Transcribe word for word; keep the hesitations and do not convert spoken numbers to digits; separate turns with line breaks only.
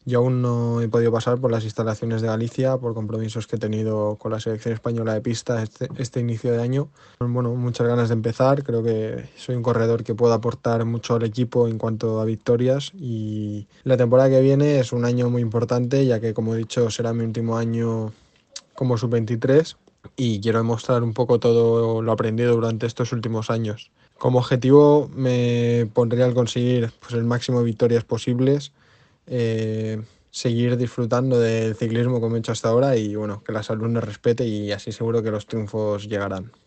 Yo aún no he podido pasar por las instalaciones de Galicia por compromisos que he tenido con la selección española de pista este, este inicio de año. Bueno, muchas ganas de empezar. Creo que soy un corredor que puede aportar mucho al equipo en cuanto a victorias y la temporada que viene es un año muy importante, ya que, como he dicho, será mi último año como sub veintitrés y quiero demostrar un poco todo lo aprendido durante estos últimos años. Como objetivo me pondría al conseguir pues, el máximo de victorias posibles, eh, seguir disfrutando del ciclismo como he hecho hasta ahora y bueno, que la salud nos respete y así seguro que los triunfos llegarán.